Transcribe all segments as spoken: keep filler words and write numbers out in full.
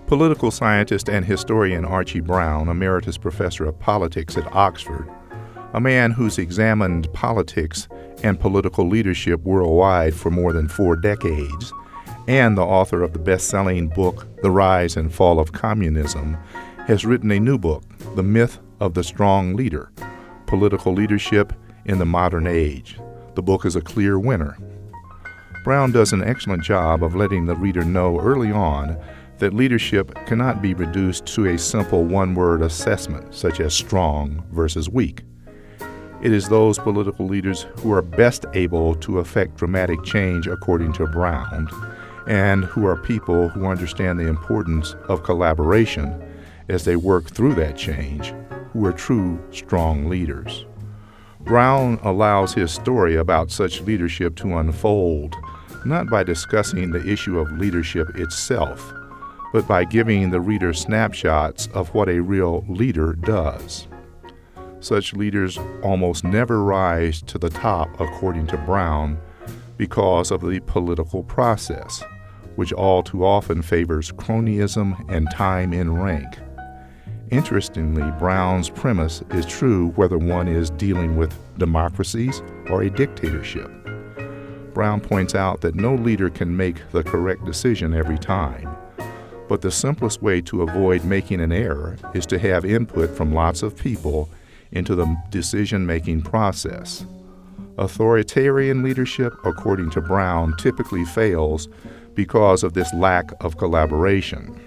Political scientist and historian Archie Brown, emeritus professor of politics at Oxford, a man who's examined politics and political leadership worldwide for more than four decades, and the author of the best-selling book, The Rise and Fall of Communism, has written a new book, The Myth of the Strong Leader, Political Leadership in the Modern Age. The book is a clear winner. Brown does an excellent job of letting the reader know early on that leadership cannot be reduced to a simple one-word assessment, such as strong versus weak. It is those political leaders who are best able to effect dramatic change, according to Brown, and who are people who understand the importance of collaboration as they work through that change, who are true strong leaders. Brown allows his story about such leadership to unfold, not by discussing the issue of leadership itself, but by giving the reader snapshots of what a real leader does. Such leaders almost never rise to the top, according to Brown, because of the political process, which all too often favors cronyism and time in rank. Interestingly, Brown's premise is true whether one is dealing with democracies or a dictatorship. Brown points out that no leader can make the correct decision every time, but the simplest way to avoid making an error is to have input from lots of people into the decision-making process. Authoritarian leadership, according to Brown, typically fails because of this lack of collaboration.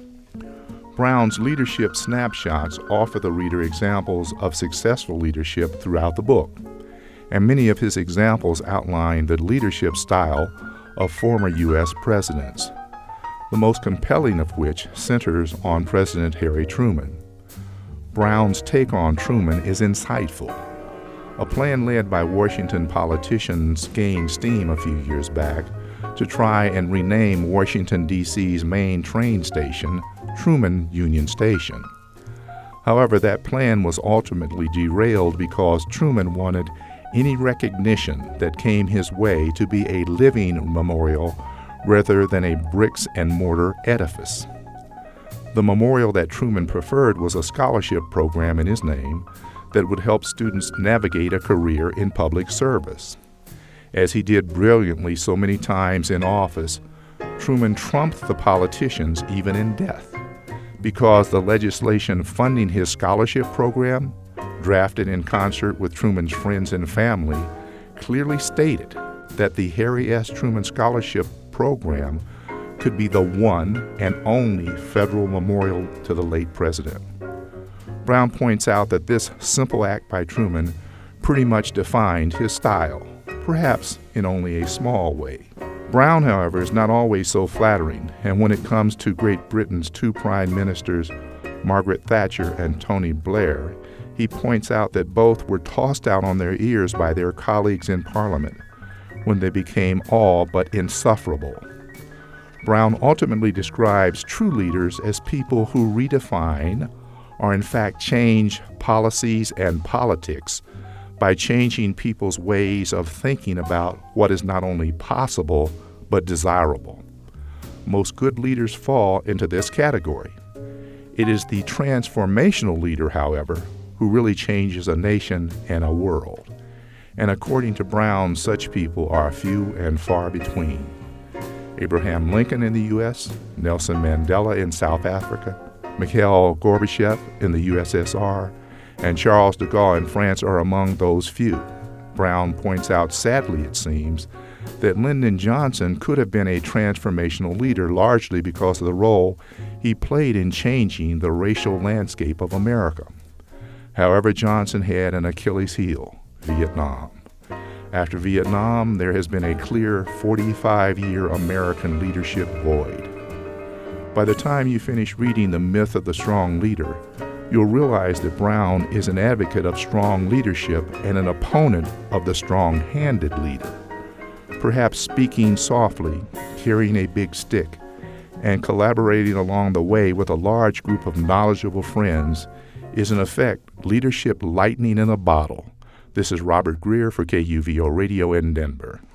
Brown's leadership snapshots offer the reader examples of successful leadership throughout the book, and many of his examples outline the leadership style of former U S presidents, the most compelling of which centers on President Harry Truman. Brown's take on Truman is insightful. A plan led by Washington politicians gained steam a few years back to try and rename Washington, D C's main train station Truman Union Station. However, that plan was ultimately derailed because Truman wanted any recognition that came his way to be a living memorial rather than a bricks and mortar edifice. The memorial that Truman preferred was a scholarship program in his name that would help students navigate a career in public service. As he did brilliantly so many times in office, Truman trumped the politicians even in death, because the legislation funding his scholarship program, drafted in concert with Truman's friends and family, clearly stated that the Harry S. Truman Scholarship Program could be the one and only federal memorial to the late president. Brown points out that this simple act by Truman pretty much defined his style, perhaps in only a small way. Brown, however, is not always so flattering, and when it comes to Great Britain's two prime ministers, Margaret Thatcher and Tony Blair, he points out that both were tossed out on their ears by their colleagues in Parliament when they became all but insufferable. Brown ultimately describes true leaders as people who redefine, or in fact change, policies and politics by changing people's ways of thinking about what is not only possible but desirable. Most good leaders fall into this category. It is the transformational leader, however, who really changes a nation and a world. And according to Brown, such people are few and far between. Abraham Lincoln in the U S, Nelson Mandela in South Africa, Mikhail Gorbachev in the U S S R, and Charles de Gaulle in France are among those few. Brown points out, sadly it seems, that Lyndon Johnson could have been a transformational leader largely because of the role he played in changing the racial landscape of America. However, Johnson had an Achilles heel, Vietnam. After Vietnam, there has been a clear forty-five-year American leadership void. By the time you finish reading The Myth of the Strong Leader, you'll realize that Brown is an advocate of strong leadership and an opponent of the strong-handed leader. Perhaps speaking softly, carrying a big stick, and collaborating along the way with a large group of knowledgeable friends is in effect leadership lightning in a bottle. This is Robert Greer for K U V O Radio in Denver.